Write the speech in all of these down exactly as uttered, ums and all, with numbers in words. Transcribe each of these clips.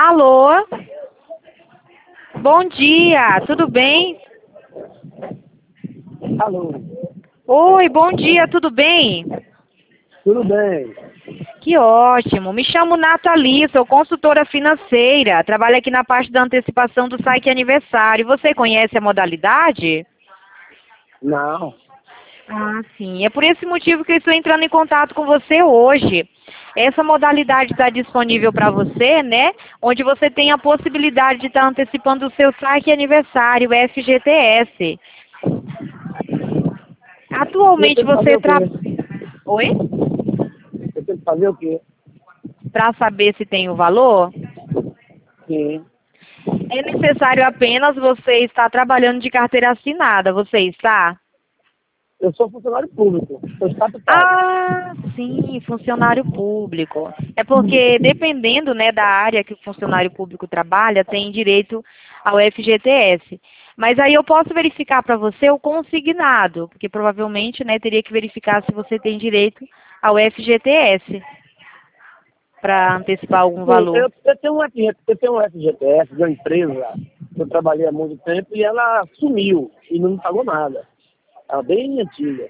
Alô? Bom dia, tudo bem? Alô? Oi, bom dia, tudo bem? Tudo bem? Que ótimo. Me chamo Nathalie, sou consultora financeira. Trabalho aqui na parte da antecipação do site aniversário. Você conhece a modalidade? Não. Ah, sim. É por esse motivo que eu estou entrando em contato com você hoje. Essa modalidade está disponível para você, né? Onde você tem a possibilidade de estar antecipando o seu saque aniversário, F G T S. E eu Atualmente tenho que fazer você o quê? trabalha... Oi? Eu tenho que fazer o quê? Para saber se tem o valor, Sim. é necessário apenas você estar trabalhando de carteira assinada. Você está? Eu sou funcionário público, sou estatutário. Ah, sim, funcionário público. É porque, dependendo, né, da área que o funcionário público trabalha, tem direito ao F G T S. Mas aí eu posso verificar para você o consignado, porque provavelmente, né, teria que verificar se você tem direito ao F G T S para antecipar algum Sim, valor. eu, eu tenho um F G, eu tenho um F G T S de uma empresa que eu trabalhei há muito tempo e ela sumiu e não me pagou nada. Ela é bem antiga.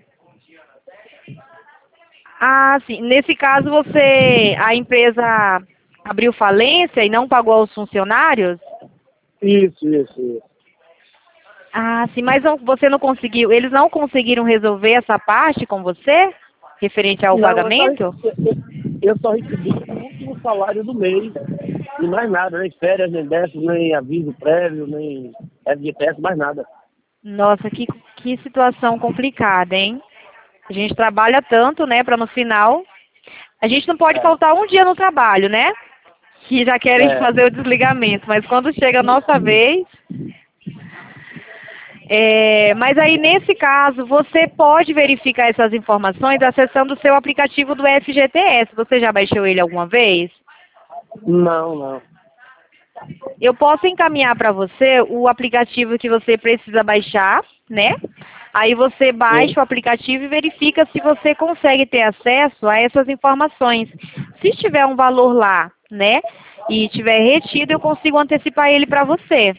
Ah, sim. Nesse caso, você, a empresa abriu falência e não pagou aos funcionários? Isso, isso, isso. Ah, sim, mas não- você não conseguiu, eles não conseguiram resolver essa parte com você, referente ao Não, eu só, pagamento? recebi- eu só recebi o último salário do mês. E mais nada, nem férias, nem décimo, nem aviso prévio, nem F G T S, mais nada. Nossa, que, que situação complicada, hein? A gente trabalha tanto, né, para no final, a gente não pode É, faltar um dia no trabalho, né? Que já querem é. fazer o desligamento, mas quando chega a nossa vez, é, mas aí, nesse caso, você pode verificar essas informações acessando o seu aplicativo do F G T S. Você já baixou ele alguma vez? Não, não. Eu posso encaminhar para você o aplicativo que você precisa baixar, né? Aí você Sim. baixa o aplicativo e verifica se você consegue ter acesso a essas informações. Se tiver um valor lá, né? E tiver retido, eu consigo antecipar ele para você.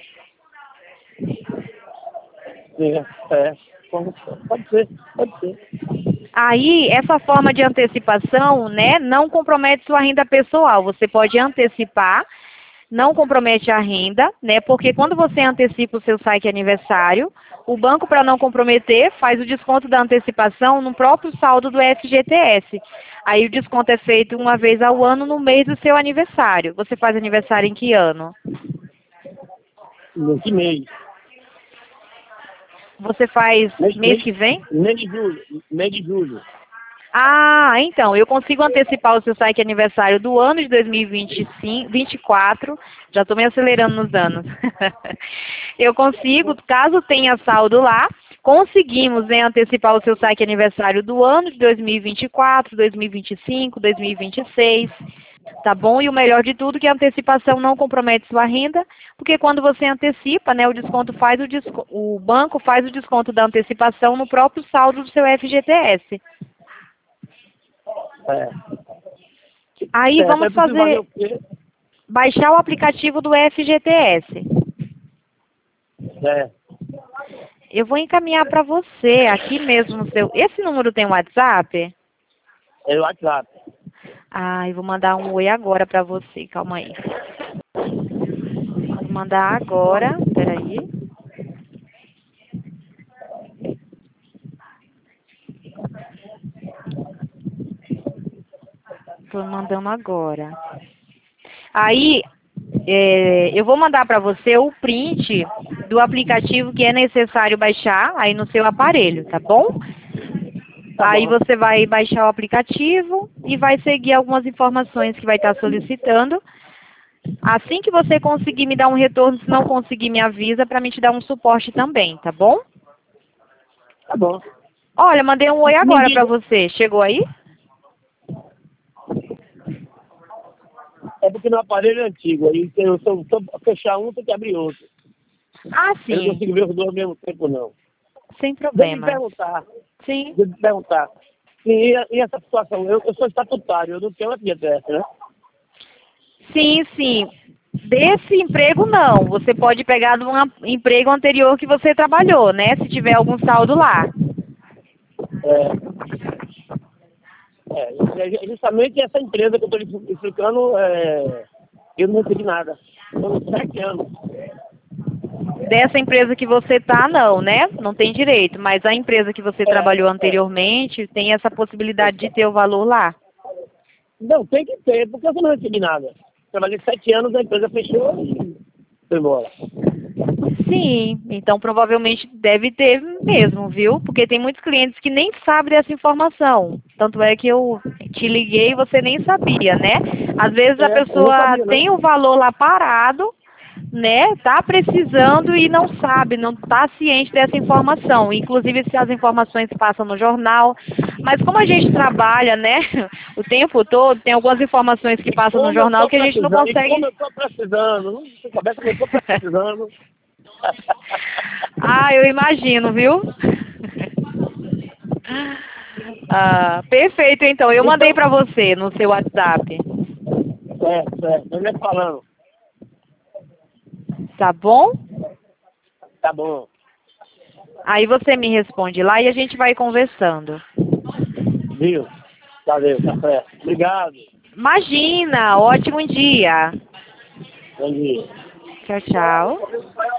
Sim, é. Pode pode ser, pode ser. Aí, essa forma de antecipação, né, não compromete sua renda pessoal. Você pode antecipar, não compromete a renda, né, porque quando você antecipa o seu saque aniversário, o banco, para não comprometer, faz o desconto da antecipação no próprio saldo do F G T S. Aí o desconto é feito uma vez ao ano no mês do seu aniversário. Você faz aniversário em que ano? No que mês? Você faz Mês, mês mês, que vem? mês de julho. Mês de julho. Ah, então, eu consigo antecipar o seu saque aniversário do ano de dois mil e vinte e cinco, vinte e quatro, já estou me acelerando nos anos. Eu consigo, caso tenha saldo lá, conseguimos, né, antecipar o seu saque aniversário do ano de dois mil e vinte e quatro, dois mil e vinte e cinco, dois mil e vinte e seis, tá bom? E o melhor de tudo é que a antecipação não compromete sua renda, porque quando você antecipa, né, o desconto faz o, desco o banco faz o desconto da antecipação no próprio saldo do seu F G T S. É. Aí Certo, vamos eu preciso fazer fazer, o quê? baixar o aplicativo do F G T S. É. Eu vou encaminhar para você, aqui mesmo no seu... Esse número tem WhatsApp? É o WhatsApp. Ah, eu vou mandar um oi agora para você, calma aí. Vou mandar agora, peraí. Tô mandando agora. Aí, é, eu vou mandar para você o print do aplicativo que é necessário baixar aí no seu aparelho, tá bom? Tá Aí bom. você vai baixar o aplicativo e vai seguir algumas informações que vai estar solicitando. Assim que você conseguir me dar um retorno, se não conseguir, me avisa para me te dar um suporte também, tá bom? Tá bom. Olha, mandei um oi Me agora para diga. você. Chegou aí? É porque meu aparelho é antigo. Aí se eu, se eu, se eu fechar um, tem que abrir outro. Ah, Eu não sim. consigo ver os dois ao mesmo tempo, não. Sem Deixa eu te problema. perguntar. Sim. Deixa eu te perguntar. Sim, e, e essa situação? Eu, eu sou estatutário, eu não tenho F G T S, né? Sim, sim. Desse emprego, não. Você pode pegar de um emprego anterior que você trabalhou, né? Se tiver algum saldo lá. É, é, justamente essa empresa que eu estou explicando, é, eu não recebi nada. Foram sete anos. Dessa empresa que você tá, não, né? Não tem direito. Mas a empresa que você É, trabalhou é. anteriormente tem essa possibilidade de ter o valor lá. Não, tem que ter, porque eu não recebi nada. Trabalhei sete anos, a empresa fechou e foi embora. Sim, então provavelmente deve ter mesmo, viu? Porque tem muitos clientes que nem sabem dessa informação. Tanto é que eu te liguei e você nem sabia, né? Às vezes a É, eu não pessoa sabia, não. tem o valor lá parado, né? Tá precisando e não sabe, não tá ciente dessa informação. Inclusive se as informações passam no jornal. Mas como a gente trabalha, né? O tempo todo, tem algumas informações que E passam no como eu jornal estou que a gente não precisando, e consegue. como eu estou precisando, não se conversa como eu estou precisando. Ah, eu imagino, viu? Ah, perfeito, então. Eu mandei Então, pra você no seu WhatsApp. certo, certo, eu ia falando. Tá bom? Tá bom, Aí você me responde lá e a gente vai conversando. viu? Valeu, tá certo. Obrigado. Imagina! Ótimo dia! Bom dia. Tchau, tchau.